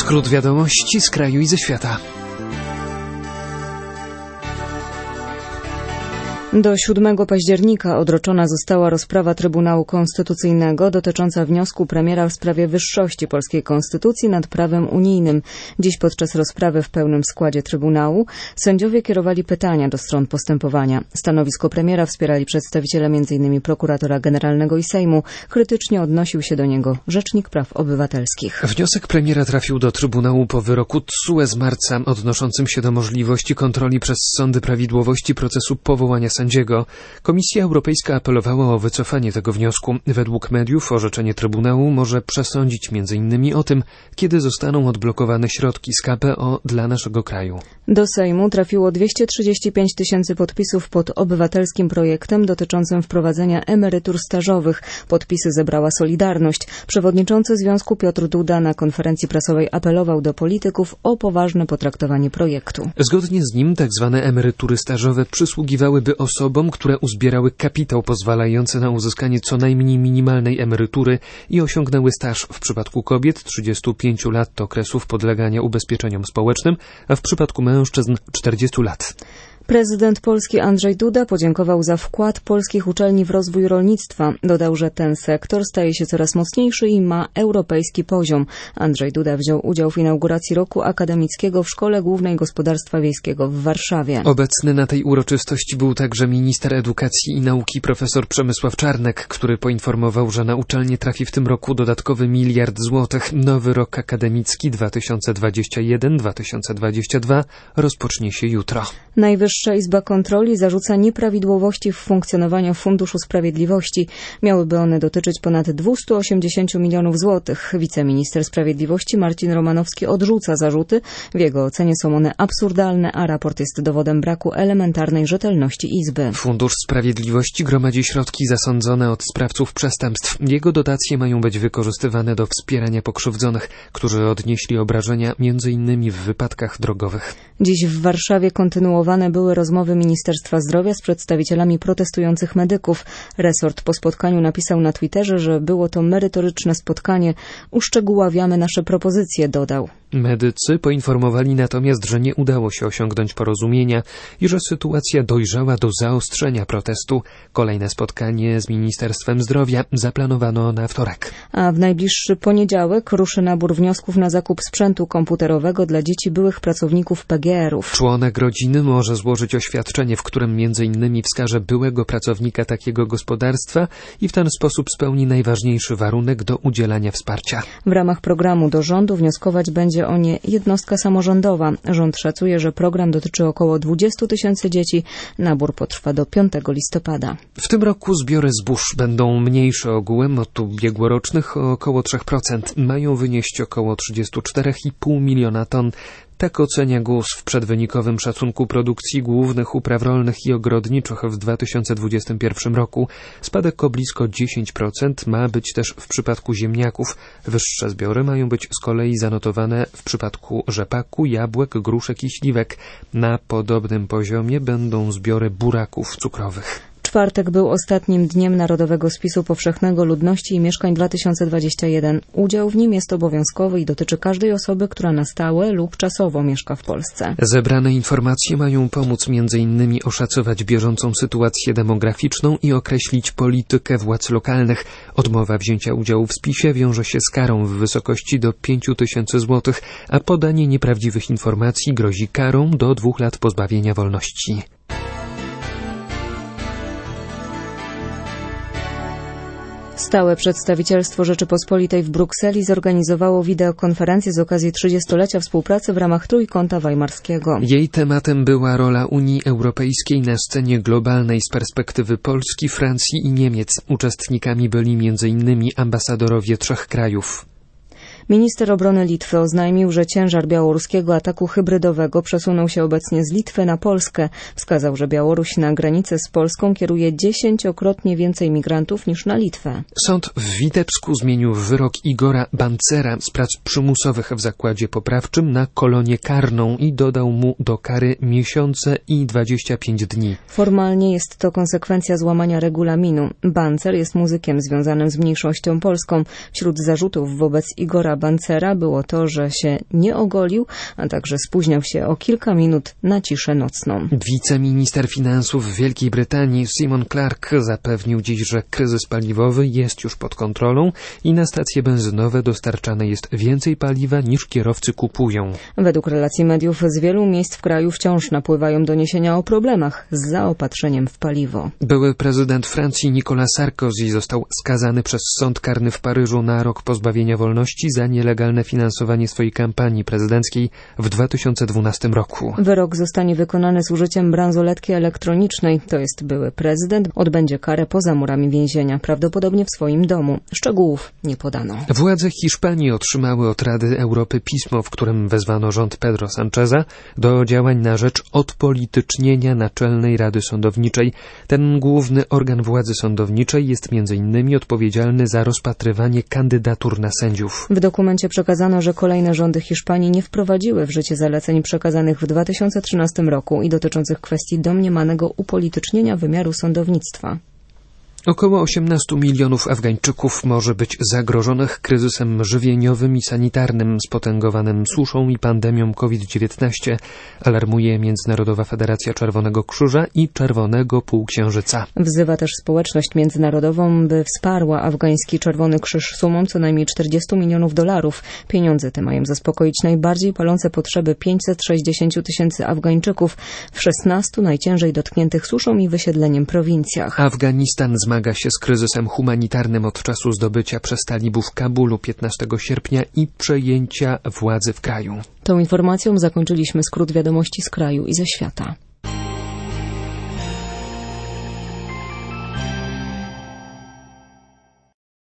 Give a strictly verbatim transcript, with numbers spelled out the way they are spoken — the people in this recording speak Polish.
Skrót wiadomości z kraju i ze świata. Do siódmego października odroczona została rozprawa Trybunału Konstytucyjnego dotycząca wniosku premiera w sprawie wyższości polskiej konstytucji nad prawem unijnym. Dziś podczas rozprawy w pełnym składzie Trybunału sędziowie kierowali pytania do stron postępowania. Stanowisko premiera wspierali przedstawiciele między innymi prokuratora generalnego i Sejmu. Krytycznie odnosił się do niego Rzecznik Praw Obywatelskich. Wniosek premiera trafił do Trybunału po wyroku T S U E z marca odnoszącym się do możliwości kontroli przez sądy prawidłowości procesu powołania sędziego. Komisja Europejska apelowała o wycofanie tego wniosku. Według mediów orzeczenie Trybunału może przesądzić między innymi o tym, kiedy zostaną odblokowane środki z K P O dla naszego kraju. Do Sejmu trafiło dwieście trzydzieści pięć tysięcy podpisów pod obywatelskim projektem dotyczącym wprowadzenia emerytur stażowych. Podpisy zebrała Solidarność. Przewodniczący Związku Piotr Duda na konferencji prasowej apelował do polityków o poważne potraktowanie projektu. Zgodnie z nim tzw. emerytury stażowe przysługiwałyby osobom, które uzbierały kapitał pozwalający na uzyskanie co najmniej minimalnej emerytury i osiągnęły staż w przypadku kobiet trzydzieści pięć lat do okresów podlegania ubezpieczeniom społecznym, a w przypadku mężczyzn czterdzieści lat. Prezydent Polski Andrzej Duda podziękował za wkład polskich uczelni w rozwój rolnictwa. Dodał, że ten sektor staje się coraz mocniejszy i ma europejski poziom. Andrzej Duda wziął udział w inauguracji roku akademickiego w Szkole Głównej Gospodarstwa Wiejskiego w Warszawie. Obecny na tej uroczystości był także minister edukacji i nauki profesor Przemysław Czarnek, który poinformował, że na uczelnię trafi w tym roku dodatkowy miliard złotych. Nowy rok akademicki dwa tysiące dwudziesty pierwszy dwa tysiące dwudziesty drugi rozpocznie się jutro. Najwyższa Izba Kontroli zarzuca nieprawidłowości w funkcjonowaniu Funduszu Sprawiedliwości. Miałyby one dotyczyć ponad dwieście osiemdziesiąt milionów złotych. Wiceminister Sprawiedliwości Marcin Romanowski odrzuca zarzuty. W jego ocenie są one absurdalne, a raport jest dowodem braku elementarnej rzetelności Izby. Fundusz Sprawiedliwości gromadzi środki zasądzone od sprawców przestępstw. Jego dotacje mają być wykorzystywane do wspierania pokrzywdzonych, którzy odnieśli obrażenia między innymi w wypadkach drogowych. Dziś w Warszawie kontynuowane były rozmowy Ministerstwa Zdrowia z przedstawicielami protestujących medyków. Resort po spotkaniu napisał na Twitterze, że było to merytoryczne spotkanie. Uszczegóławiamy nasze propozycje, dodał. Medycy poinformowali natomiast, że nie udało się osiągnąć porozumienia i że sytuacja dojrzała do zaostrzenia protestu. Kolejne spotkanie z Ministerstwem Zdrowia zaplanowano na wtorek. A w najbliższy poniedziałek ruszy nabór wniosków na zakup sprzętu komputerowego dla dzieci byłych pracowników P G R-ów. Członek rodziny może złożyć oświadczenie, w którym między innymi wskaże byłego pracownika takiego gospodarstwa i w ten sposób spełni najważniejszy warunek do udzielania wsparcia. W ramach programu do rządu wnioskować będzie o nie jednostka samorządowa. Rząd szacuje, że program dotyczy około dwudziestu tysięcy dzieci. Nabór potrwa do piątego listopada. W tym roku zbiory zbóż będą mniejsze ogółem od ubiegłorocznych o około trzy procent. Mają wynieść około trzydzieści cztery i pół miliona ton. Tak ocenia G U S w przedwynikowym szacunku produkcji głównych upraw rolnych i ogrodniczych w dwa tysiące dwudziestym pierwszym roku. Spadek o blisko dziesięć procent ma być też w przypadku ziemniaków. Wyższe zbiory mają być z kolei zanotowane w przypadku rzepaku, jabłek, gruszek i śliwek. Na podobnym poziomie będą zbiory buraków cukrowych. Czwartek był ostatnim dniem Narodowego Spisu Powszechnego Ludności i Mieszkań dwa tysiące dwudziesty pierwszy. Udział w nim jest obowiązkowy i dotyczy każdej osoby, która na stałe lub czasowo mieszka w Polsce. Zebrane informacje mają pomóc między innymi oszacować bieżącą sytuację demograficzną i określić politykę władz lokalnych. Odmowa wzięcia udziału w spisie wiąże się z karą w wysokości do pięciu tysięcy złotych, a podanie nieprawdziwych informacji grozi karą do dwóch lat pozbawienia wolności. Stałe przedstawicielstwo Rzeczypospolitej w Brukseli zorganizowało wideokonferencję z okazji trzydziestolecia współpracy w ramach Trójkąta Weimarskiego. Jej tematem była rola Unii Europejskiej na scenie globalnej z perspektywy Polski, Francji i Niemiec. Uczestnikami byli między innymi ambasadorowie trzech krajów. Minister obrony Litwy oznajmił, że ciężar białoruskiego ataku hybrydowego przesunął się obecnie z Litwy na Polskę. Wskazał, że Białoruś na granicę z Polską kieruje dziesięciokrotnie więcej migrantów niż na Litwę. Sąd w Witebsku zmienił wyrok Igora Bancera z prac przymusowych w zakładzie poprawczym na kolonię karną i dodał mu do kary miesiące i dwadzieścia pięć dni. Formalnie jest to konsekwencja złamania regulaminu. Bancer jest muzykiem związanym z mniejszością polską. Wśród zarzutów wobec Igora Bancera było to, że się nie ogolił, a także spóźniał się o kilka minut na ciszę nocną. Wiceminister finansów Wielkiej Brytanii Simon Clarke zapewnił dziś, że kryzys paliwowy jest już pod kontrolą i na stacje benzynowe dostarczane jest więcej paliwa niż kierowcy kupują. Według relacji mediów z wielu miejsc w kraju wciąż napływają doniesienia o problemach z zaopatrzeniem w paliwo. Były prezydent Francji Nicolas Sarkozy został skazany przez sąd karny w Paryżu na rok pozbawienia wolności za nielegalne finansowanie swojej kampanii prezydenckiej w dwa tysiące dwunastym roku. Wyrok zostanie wykonany z użyciem bransoletki elektronicznej, to jest były prezydent odbędzie karę poza murami więzienia, prawdopodobnie w swoim domu. Szczegółów nie podano. Władze Hiszpanii otrzymały od Rady Europy pismo, w którym wezwano rząd Pedro Sancheza do działań na rzecz odpolitycznienia Naczelnej Rady Sądowniczej. Ten główny organ władzy sądowniczej jest między innymi odpowiedzialny za rozpatrywanie kandydatur na sędziów. W dokumencie przekazano, że kolejne rządy Hiszpanii nie wprowadziły w życie zaleceń przekazanych w dwa tysiące trzynastym roku i dotyczących kwestii domniemanego upolitycznienia wymiaru sądownictwa. Około osiemnaście milionów Afgańczyków może być zagrożonych kryzysem żywieniowym i sanitarnym spotęgowanym suszą i pandemią COVID dziewiętnaście, alarmuje Międzynarodowa Federacja Czerwonego Krzyża i Czerwonego Półksiężyca. Wzywa też społeczność międzynarodową, by wsparła afgański Czerwony Krzyż sumą co najmniej czterdzieści milionów dolarów. Pieniądze te mają zaspokoić najbardziej palące potrzeby pięćset sześćdziesiąt tysięcy Afgańczyków w szesnastu najciężej dotkniętych suszą i wysiedleniem prowincjach. Afganistan zmaga się z kryzysem humanitarnym od czasu zdobycia przez talibów Kabulu piętnastego sierpnia i przejęcia władzy w kraju. Tą informacją zakończyliśmy skrót wiadomości z kraju i ze świata.